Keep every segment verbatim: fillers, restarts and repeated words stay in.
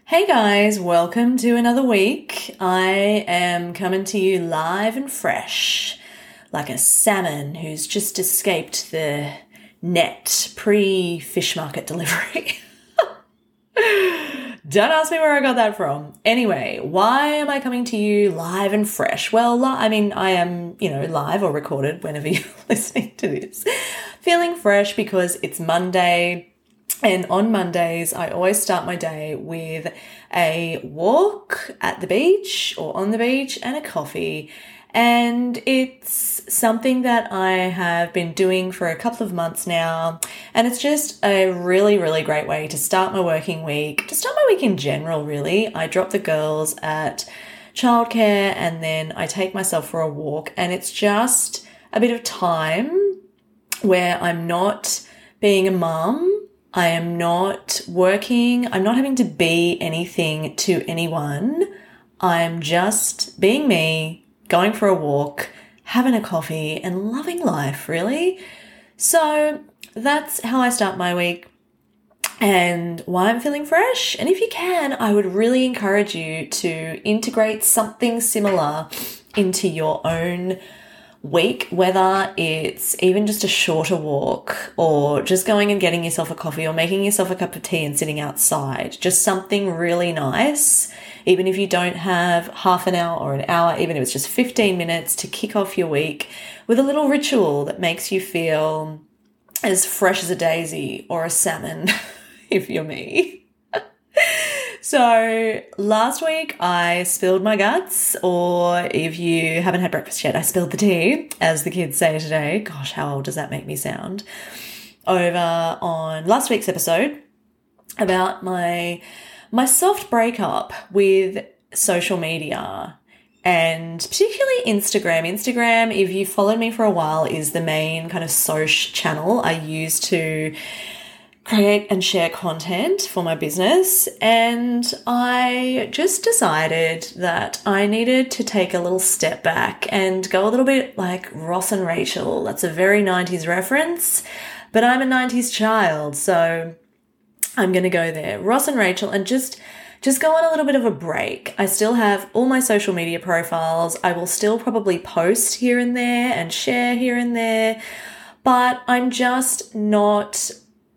Hey guys, welcome to another week. I am coming to you live and fresh, like a salmon who's just escaped the net pre-fish market delivery. Don't ask me where I got that from. Anyway, why am I coming to you live and fresh? Well, li- I mean, I am, you know, live or recorded whenever you're listening to this. Feeling fresh because it's Monday. And on Mondays, I always start my day with a walk at the beach or on the beach and a coffee. And it's something that I have been doing for a couple of months now. And it's just a really, really great way to start my working week, to start my week in general, really. I drop the girls at childcare and then I take myself for a walk. And it's just a bit of time where I'm not being a mum. I am not working. I'm not having to be anything to anyone. I'm just being me, going for a walk, having a coffee, and loving life, really. So that's how I start my week and why I'm feeling fresh. And if you can, I would really encourage you to integrate something similar into your own week, whether it's even just a shorter walk or just going and getting yourself a coffee or making yourself a cup of tea and sitting outside. Just something really nice, even if you don't have half an hour or an hour, even if it's just fifteen minutes to kick off your week with a little ritual that makes you feel as fresh as a daisy or a salmon, if you're me. So last week I spilled my guts, or if you haven't had breakfast yet, I spilled the tea, as the kids say today. Gosh, how old does that make me sound? Over on last week's episode about my my soft breakup with social media, and particularly Instagram. Instagram, if you followed me for a while, is the main kind of social channel I use to create and share content for my business. And I just decided that I needed to take a little step back and go a little bit like Ross and Rachel. That's a very nineties reference, but I'm a nineties child, so I'm going to go there. Ross and Rachel, and just just go on a little bit of a break. I still have all my social media profiles. I will still probably post here and there and share here and there, but I'm just not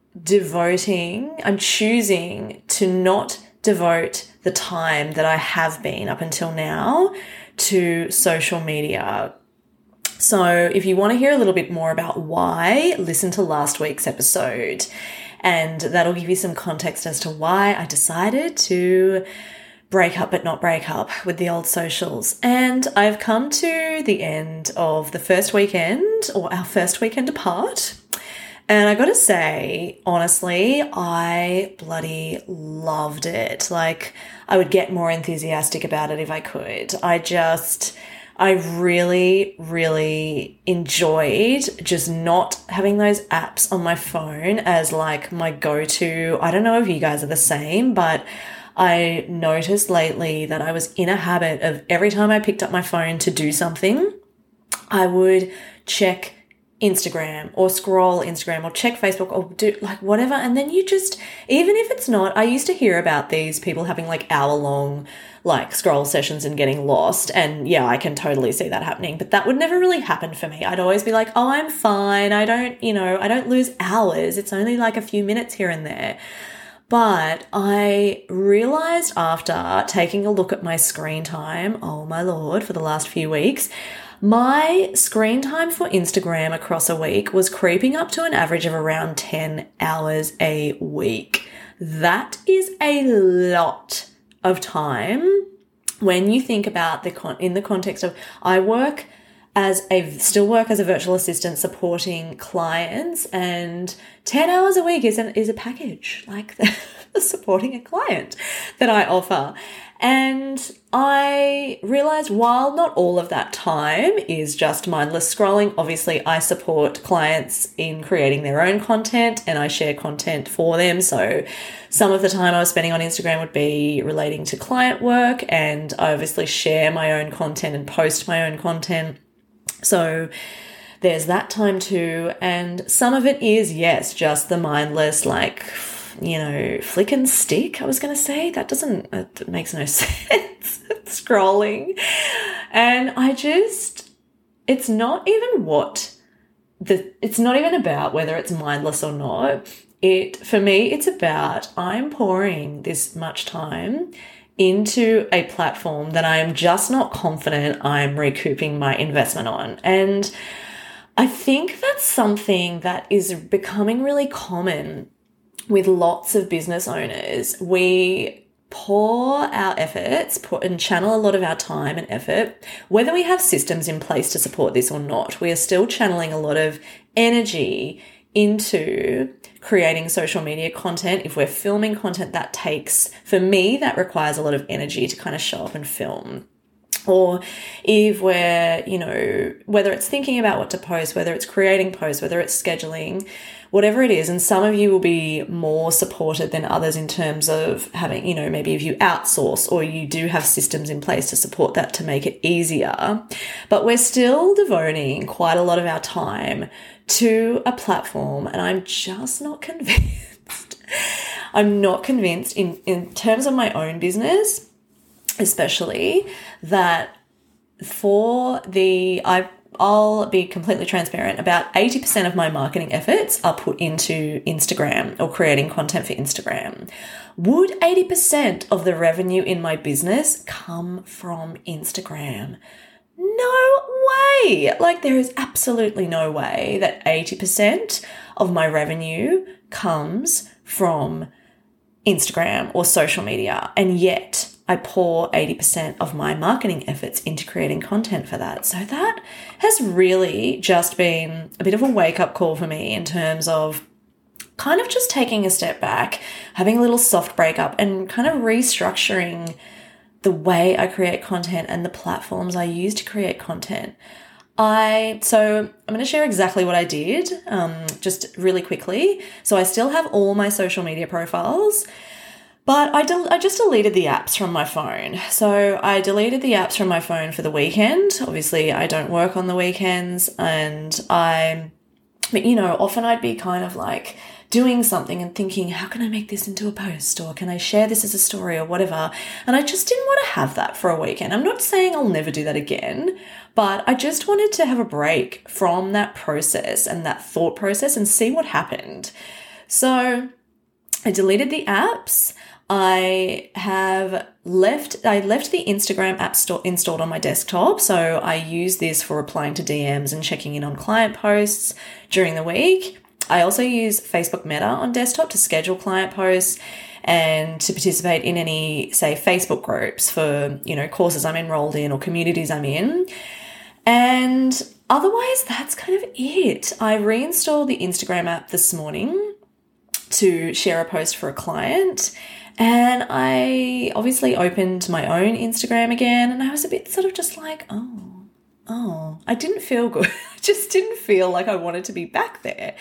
devoting, I'm choosing to not devote the time that I have been up until now to social media. So if you want to hear a little bit more about why, listen to last week's episode, and that'll give you some context as to why I decided to break up but not break up with the old socials. And I've come to the end of the first weekend, or our first weekend apart. And I got to say, honestly, I bloody loved it. Like, I would get more enthusiastic about it if I could. I just, I really, really enjoyed just not having those apps on my phone as like my go-to. I don't know if you guys are the same, but I noticed lately that I was in a habit of every time I picked up my phone to do something, I would check Instagram or scroll Instagram or check Facebook or do like whatever. And then you just, even if it's not, I used to hear about these people having like hour long like scroll sessions and getting lost. And yeah, I can totally see that happening, but that would never really happen for me. I'd always be like, oh, I'm fine. I don't, you know, I don't lose hours. It's only like a few minutes here and there. But I realized after taking a look at my screen time, oh my Lord, for the last few weeks, my screen time for Instagram across a week was creeping up to an average of around ten hours a week. That is a lot of time when you think about the con- in the context of I work as a still work as a virtual assistant supporting clients, and ten hours a week is an, is a package, like the, the supporting a client that I offer. And I realized while not all of that time is just mindless scrolling, obviously I support clients in creating their own content and I share content for them. So some of the time I was spending on Instagram would be relating to client work, and I obviously share my own content and post my own content. So there's that time too. And some of it is, yes, just the mindless, like you know, flick and stick, I was going to say. That doesn't, that makes no sense. Scrolling. And I just, it's not even what the, it's not even about whether it's mindless or not. It, for me, it's about I'm pouring this much time into a platform that I'm just not confident I'm recouping my investment on. And I think that's something that is becoming really common with lots of business owners. We pour our efforts put and channel a lot of our time and effort, whether we have systems in place to support this or not. We are still channeling a lot of energy into creating social media content. If we're filming content, that takes, for me, that requires a lot of energy to kind of show up and film. Or if we're, you know, whether it's thinking about what to post, whether it's creating posts, whether it's scheduling, whatever it is. And some of you will be more supported than others in terms of having, you know, maybe if you outsource or you do have systems in place to support that to make it easier. But we're still devoting quite a lot of our time to a platform, and I'm just not convinced. I'm not convinced in, in terms of my own business, especially, that for the, I, I'll be completely transparent, about eighty percent of my marketing efforts are put into Instagram or creating content for Instagram. Would eighty percent of the revenue in my business come from Instagram? No way. Like, there is absolutely no way that eighty percent of my revenue comes from Instagram or social media. And yet I pour eighty percent of my marketing efforts into creating content for that. So that has really just been a bit of a wake-up call for me in terms of kind of just taking a step back, having a little soft breakup, and kind of restructuring the way I create content and the platforms I use to create content. I, so I'm going to share exactly what I did, um, just really quickly. So I still have all my social media profiles, but I, del- I just deleted the apps from my phone. So I deleted the apps from my phone for the weekend. Obviously, I don't work on the weekends, and I, but you know, often I'd be kind of like doing something and thinking, how can I make this into a post, or can I share this as a story or whatever? And I just didn't want to have that for a weekend. I'm not saying I'll never do that again, but I just wanted to have a break from that process and that thought process and see what happened. So I deleted the apps. I have left, I left the Instagram app sto- installed on my desktop. So I use this for replying to D Ms and checking in on client posts during the week. I also use Facebook Meta on desktop to schedule client posts and to participate in any, say, Facebook groups for, you know, courses I'm enrolled in or communities I'm in. And otherwise, that's kind of it. I reinstalled the Instagram app this morning to share a post for a client. And I obviously opened my own Instagram again, and I was a bit sort of just like, oh, oh, I didn't feel good. I just didn't feel like I wanted to be back there.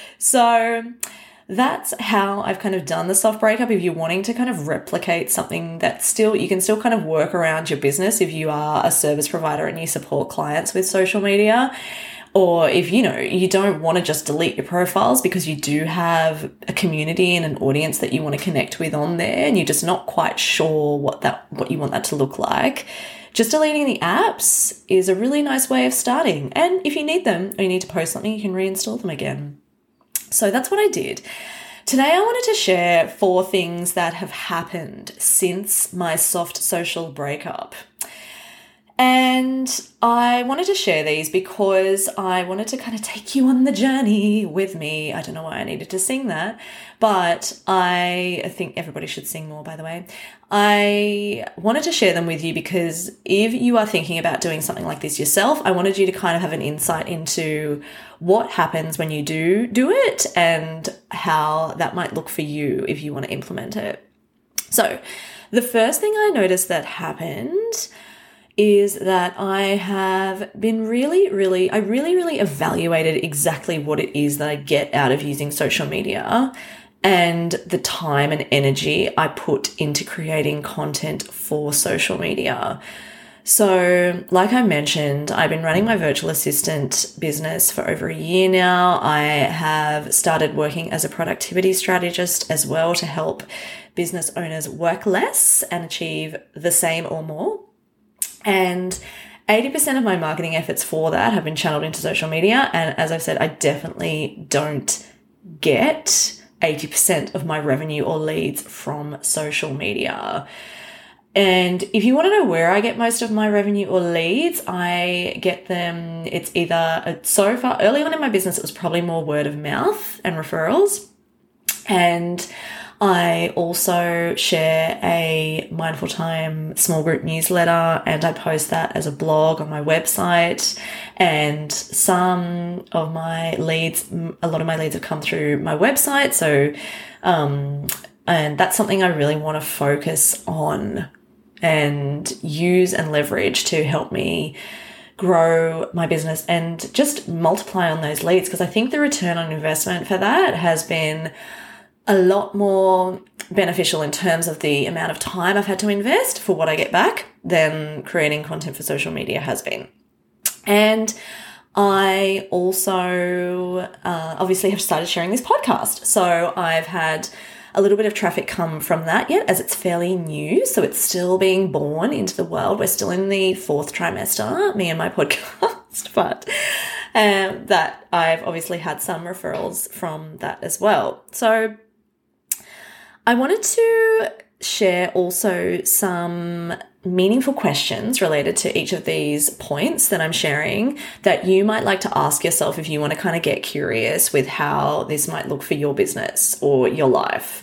So that's how I've kind of done the soft breakup. If you're wanting to kind of replicate something that's still, you can still kind of work around your business if you are a service provider and you support clients with social media. Or if, you know, you don't want to just delete your profiles because you do have a community and an audience that you want to connect with on there, and you're just not quite sure what that, what you want that to look like, just deleting the apps is a really nice way of starting. And if you need them or you need to post something, you can reinstall them again. So that's what I did. Today I wanted to share four things that have happened since my soft social breakup. And I wanted to share these because I wanted to kind of take you on the journey with me. I don't know why I needed to sing that, but I think everybody should sing more, by the way. I wanted to share them with you because if you are thinking about doing something like this yourself, I wanted you to kind of have an insight into what happens when you do do it and how that might look for you if you want to implement it. So the first thing I noticed that happened is that I have been really, really, I really, really evaluated exactly what it is that I get out of using social media and the time and energy I put into creating content for social media. So, like I mentioned, I've been running my virtual assistant business for over a year now. I have started working as a productivity strategist as well to help business owners work less and achieve the same or more. And eighty percent of my marketing efforts for that have been channeled into social media. And as I've said, I definitely don't get eighty percent of my revenue or leads from social media. And if you want to know where I get most of my revenue or leads, I get them, it's either, so far, early on in my business, it was probably more word of mouth and referrals. And I also share a Mindful Time small group newsletter, and I post that as a blog on my website. And some of my leads, a lot of my leads have come through my website. So, um, and that's something I really want to focus on and use and leverage to help me grow my business and just multiply on those leads, because I think the return on investment for that has been a lot more beneficial in terms of the amount of time I've had to invest for what I get back than creating content for social media has been. And I also uh, obviously have started sharing this podcast. So I've had a little bit of traffic come from that yet, as it's fairly new. So it's still being born into the world. We're still in the fourth trimester, me and my podcast, but um, that I've obviously had some referrals from that as well. So I wanted to share also some meaningful questions related to each of these points that I'm sharing that you might like to ask yourself if you want to kind of get curious with how this might look for your business or your life.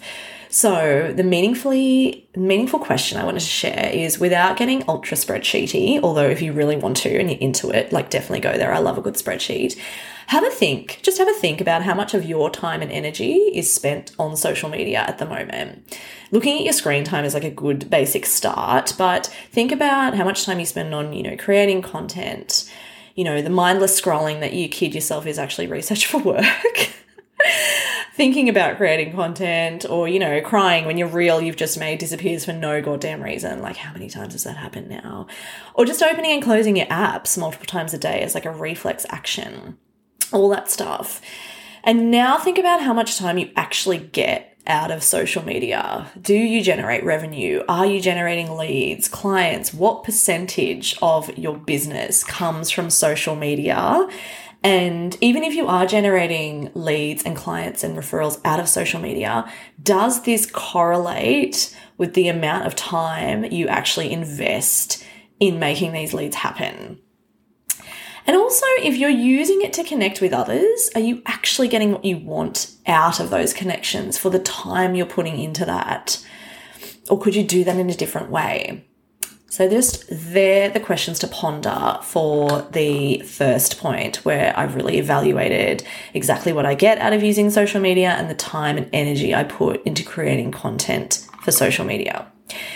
So the meaningfully meaningful question I wanted to share is, without getting ultra spreadsheety, although if you really want to and you're into it, like definitely go there. I love a good spreadsheet. Have a think, just have a think about how much of your time and energy is spent on social media at the moment. Looking at your screen time is like a good basic start, but think about how much time you spend on, you know, creating content, you know, the mindless scrolling that you kid yourself is actually research for work. Thinking about creating content, or, you know, crying when your reel you've just made disappears for no goddamn reason. Like, how many times has that happened now? Or just opening and closing your apps multiple times a day as like a reflex action. All that stuff. And now think about how much time you actually get out of social media. Do you generate revenue? Are you generating leads, clients? What percentage of your business comes from social media? And even if you are generating leads and clients and referrals out of social media, does this correlate with the amount of time you actually invest in making these leads happen? And also, if you're using it to connect with others, are you actually getting what you want out of those connections for the time you're putting into that? Or could you do that in a different way? So just they're the questions to ponder for the first point, where I've really evaluated exactly what I get out of using social media and the time and energy I put into creating content for social media.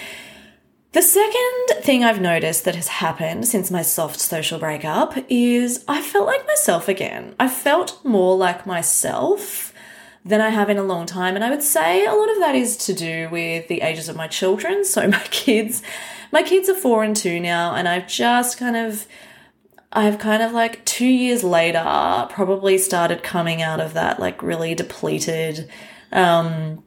The second thing I've noticed that has happened since my soft social breakup is I felt like myself again. I felt more like myself than I have in a long time. And I would say a lot of that is to do with the ages of my children. So my kids, my kids are four and two now, and I've just kind of, I've kind of like two years later probably started coming out of that like really depleted, um,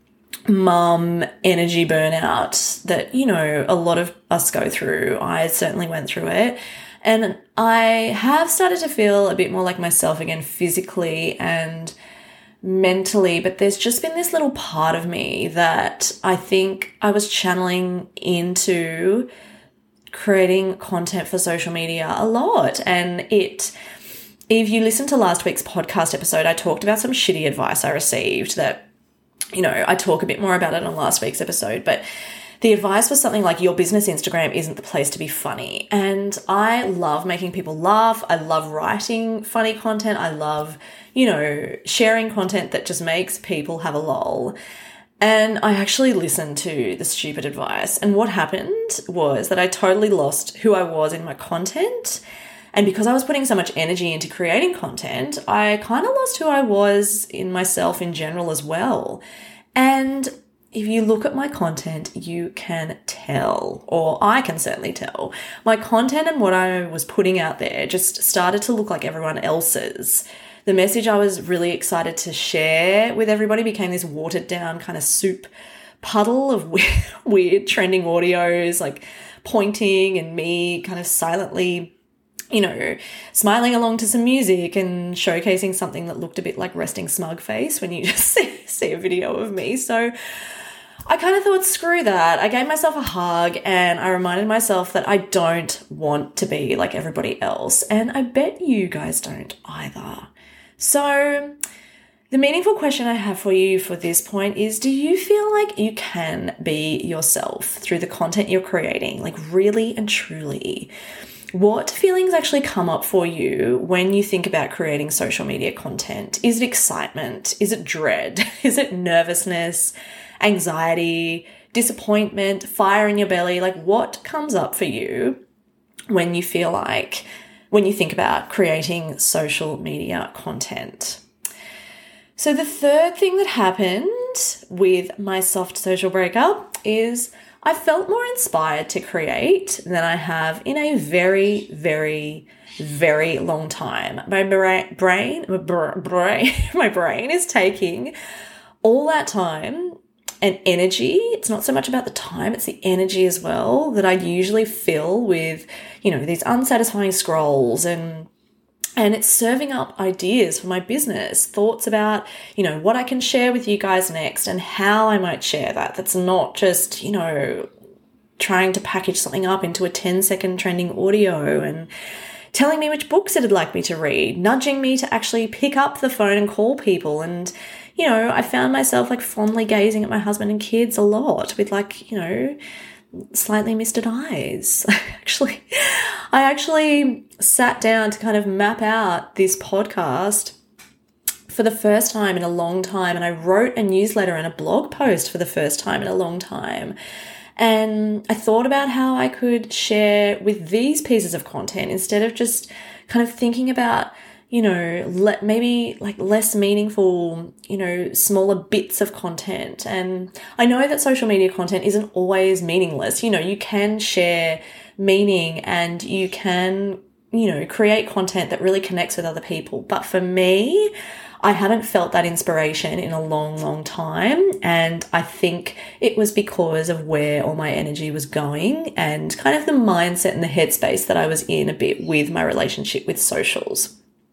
mum energy burnout that, you know, a lot of us go through. I certainly went through it. And I have started to feel a bit more like myself again, physically and mentally, but there's just been this little part of me that I think I was channeling into creating content for social media a lot. And it, if you listen to last week's podcast episode, I talked about some shitty advice I received that, you know, I talk a bit more about it on last week's episode, but the advice was something like, your business Instagram isn't the place to be funny. And I love making people laugh. I love writing funny content. I love, you know, sharing content that just makes people have a lol. And I actually listened to the stupid advice. And what happened was that I totally lost who I was in my content. And because I was putting so much energy into creating content, I kind of lost who I was in myself in general as well. And if you look at my content, you can tell, or I can certainly tell, my content and what I was putting out there just started to look like everyone else's. The message I was really excited to share with everybody became this watered down kind of soup puddle of weird, weird trending audios, like pointing and me kind of silently, you know, smiling along to some music and showcasing something that looked a bit like resting smug face when you just see, see a video of me. So I kind of thought, screw that. I gave myself a hug and I reminded myself that I don't want to be like everybody else. And I bet you guys don't either. So the meaningful question I have for you for this point is, do you feel like you can be yourself through the content you're creating? Like really and truly, what feelings actually come up for you when you think about creating social media content? Is it excitement? Is it dread? Is it nervousness, anxiety, disappointment, fire in your belly? Like what comes up for you when you feel like, when you think about creating social media content? So the third thing that happened with my soft social breakup is I felt more inspired to create than I have in a very, very, very long time. My brain, brain, my brain, my brain is taking all that time and energy. It's not so much about the time, it's the energy as well that I usually fill with, you know, these unsatisfying scrolls, and and it's serving up ideas for my business, thoughts about, you know, what I can share with you guys next and how I might share that. That's not just, you know, trying to package something up into a ten second trending audio and telling me which books it'd like me to read, nudging me to actually pick up the phone and call people. And, you know, I found myself like fondly gazing at my husband and kids a lot with like, you know, slightly misted eyes. Actually, I actually sat down to kind of map out this podcast for the first time in a long time. And I wrote a newsletter and a blog post for the first time in a long time. And I thought about how I could share with these pieces of content instead of just kind of thinking about, you know, le- maybe like less meaningful, you know, smaller bits of content. And I know that social media content isn't always meaningless. You know, you can share meaning and you can, you know, create content that really connects with other people. But for me, I haven't felt that inspiration in a long, long time. And I think it was because of where all my energy was going and kind of the mindset and the headspace that I was in a bit with my relationship with socials.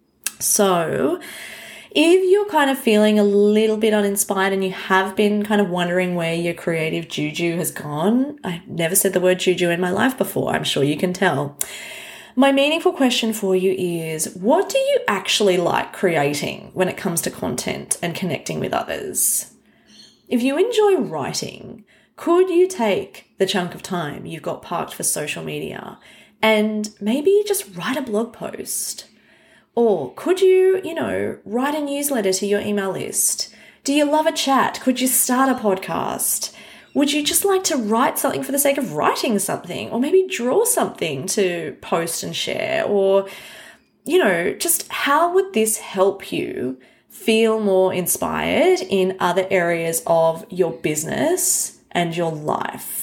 So if you're kind of feeling a little bit uninspired and you have been kind of wondering where your creative juju has gone, I've never said the word juju in my life before, I'm sure you can tell. My meaningful question for you is, what do you actually like creating when it comes to content and connecting with others? If you enjoy writing, could you take the chunk of time you've got parked for social media and maybe just write a blog post? Or could you, you know, write a newsletter to your email list? Do you love a chat? Could you start a podcast? Would you just like to write something for the sake of writing something? Or maybe draw something to post and share? Or, you know, just how would this help you feel more inspired in other areas of your business and your life?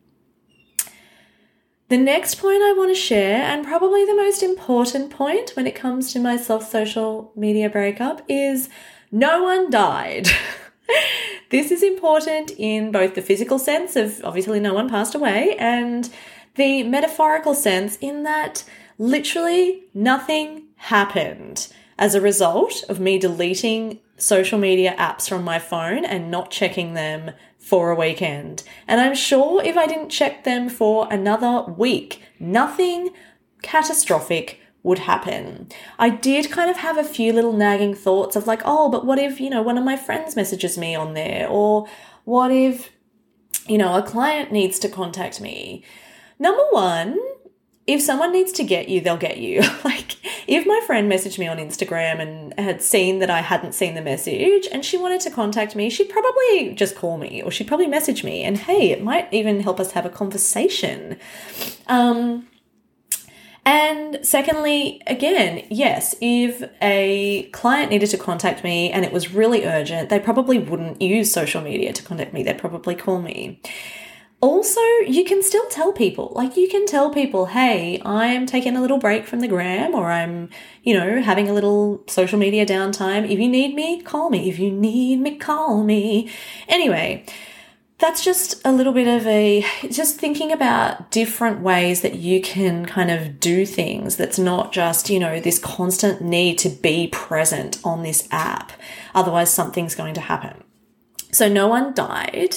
The next point I want to share, and probably the most important point when it comes to my soft social media breakup, is no one died. This is important in both the physical sense of obviously no one passed away and the metaphorical sense in that literally nothing happened as a result of me deleting social media apps from my phone and not checking them for a weekend. And I'm sure if I didn't check them for another week, nothing catastrophic would happen. I did kind of have a few little nagging thoughts of like, oh, but what if, you know, one of my friends messages me on there? Or what if, you know, a client needs to contact me? Number one, if someone needs to get you, they'll get you. Like if my friend messaged me on Instagram and had seen that I hadn't seen the message and she wanted to contact me, she'd probably just call me or she'd probably message me, and hey, it might even help us have a conversation. Um, and secondly, again, yes, if a client needed to contact me and it was really urgent, they probably wouldn't use social media to contact me. They'd probably call me. Also, you can still tell people, like you can tell people, hey, I'm taking a little break from the gram, or I'm, you know, having a little social media downtime. If you need me, call me. If you need me, call me. Anyway, that's just a little bit of a, just thinking about different ways that you can kind of do things that's not just, you know, this constant need to be present on this app. Otherwise, something's going to happen. So no one died.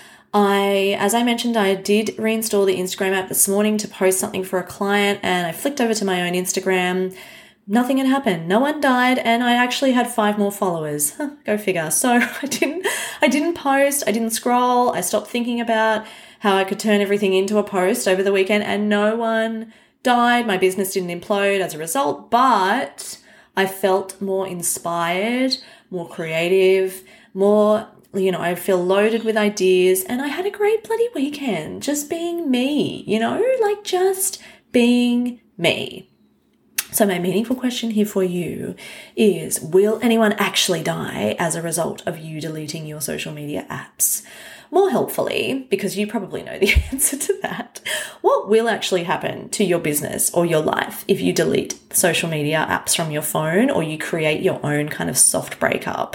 I, as I mentioned, I did reinstall the Instagram app this morning to post something for a client, and I flicked over to my own Instagram. Nothing had happened. No one died, and I actually had five more followers. Huh, go figure. So I didn't, I didn't post. I didn't scroll. I stopped thinking about how I could turn everything into a post over the weekend, and no one died. My business didn't implode as a result, but I felt more inspired, more creative, more, you know, I feel loaded with ideas, and I had a great bloody weekend just being me, you know, like just being me. So my meaningful question here for you is, will anyone actually die as a result of you deleting your social media apps? More helpfully, because you probably know the answer to that, what will actually happen to your business or your life if you delete social media apps from your phone, or you create your own kind of soft breakup?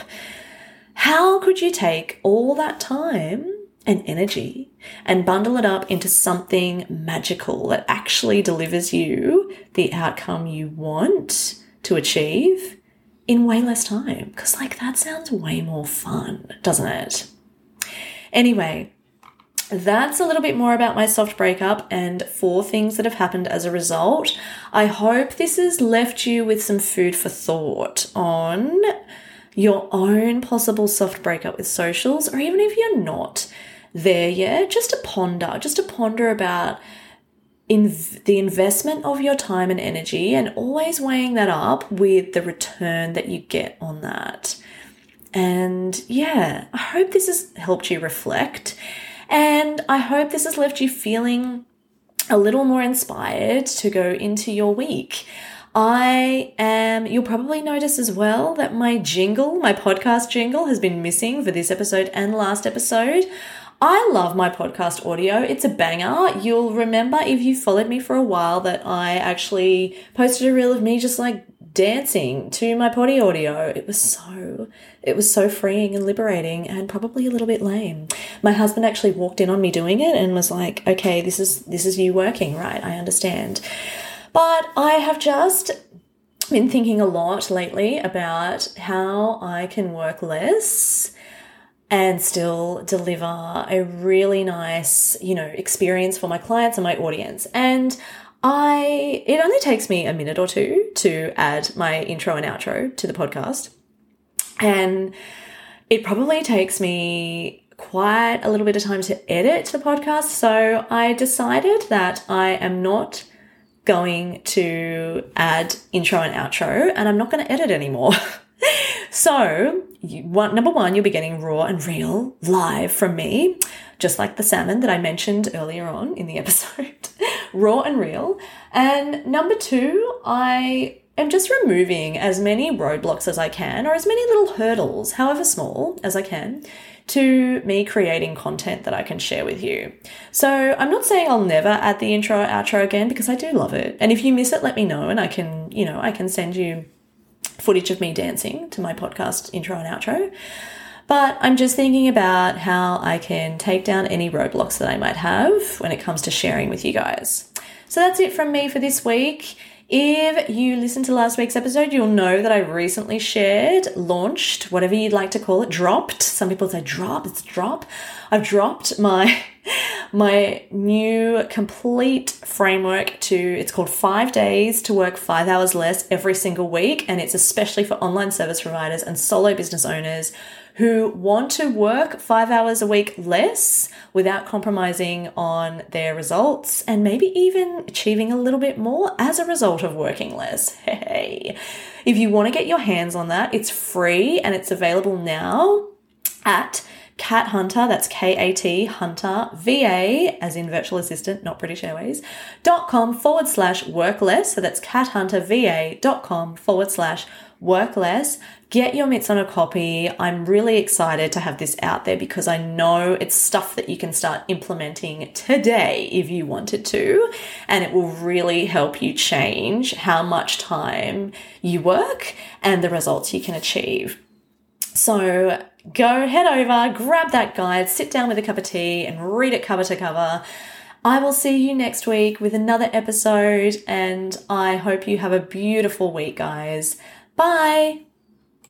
How could you take all that time and energy and bundle it up into something magical that actually delivers you the outcome you want to achieve in way less time? Because like that sounds way more fun, doesn't it? Anyway, that's a little bit more about my soft breakup and four things that have happened as a result. I hope this has left you with some food for thought on your own possible soft breakup with socials, or even if you're not there yet, just to ponder, just to ponder about in the investment of your time and energy, and always weighing that up with the return that you get on that. And yeah, I hope this has helped you reflect, and I hope this has left you feeling a little more inspired to go into your week. I am, you'll probably notice as well that my jingle, my podcast jingle has been missing for this episode and last episode. I love my podcast audio. It's a banger. You'll remember if you followed me for a while that I actually posted a reel of me just like dancing to my potty audio. It was so, it was so freeing and liberating, and probably a little bit lame. My husband actually walked in on me doing it and was like, okay, this is, this is you working, right? I understand. But I have just been thinking a lot lately about how I can work less and still deliver a really nice, you know, experience for my clients and my audience. And I, it only takes me a minute or two to add my intro and outro to the podcast. And it probably takes me quite a little bit of time to edit the podcast. So I decided that I am not going to add intro and outro, and I'm not going to edit anymore. So you, one, number one, you'll be getting raw and real live from me, just like the salmon that I mentioned earlier on in the episode, raw and real. And number two, I am just removing as many roadblocks as I can, or as many little hurdles, however small as I can, to me creating content that I can share with you. So I'm not saying I'll never add the intro or outro again, because I do love it. And if you miss it, let me know, and I can, you know, I can send you footage of me dancing to my podcast intro and outro. But I'm just thinking about how I can take down any roadblocks that I might have when it comes to sharing with you guys. So that's it from me for this week. If you listened to last week's episode, you'll know that I recently shared, launched, whatever you'd like to call it, dropped. Some people say drop, it's drop. I've dropped my my new complete framework to, it's called Five Days to Work Five Hours Less Every Single Week. And it's especially for online service providers and solo business owners who want to work five hours a week less without compromising on their results, and maybe even achieving a little bit more as a result of working less. Hey, if you want to get your hands on that, it's free and it's available now at Kat Hunter, that's K A T Hunter, V A, as in virtual assistant, not British Airways, dot com forward slash work less. So that's kathunterva.com forward slash work less, get your mitts on a copy. I'm really excited to have this out there because I know it's stuff that you can start implementing today if you wanted to, and it will really help you change how much time you work and the results you can achieve. So go head over, grab that guide, sit down with a cup of tea and read it cover to cover. I will see you next week with another episode, and I hope you have a beautiful week, guys. Bye.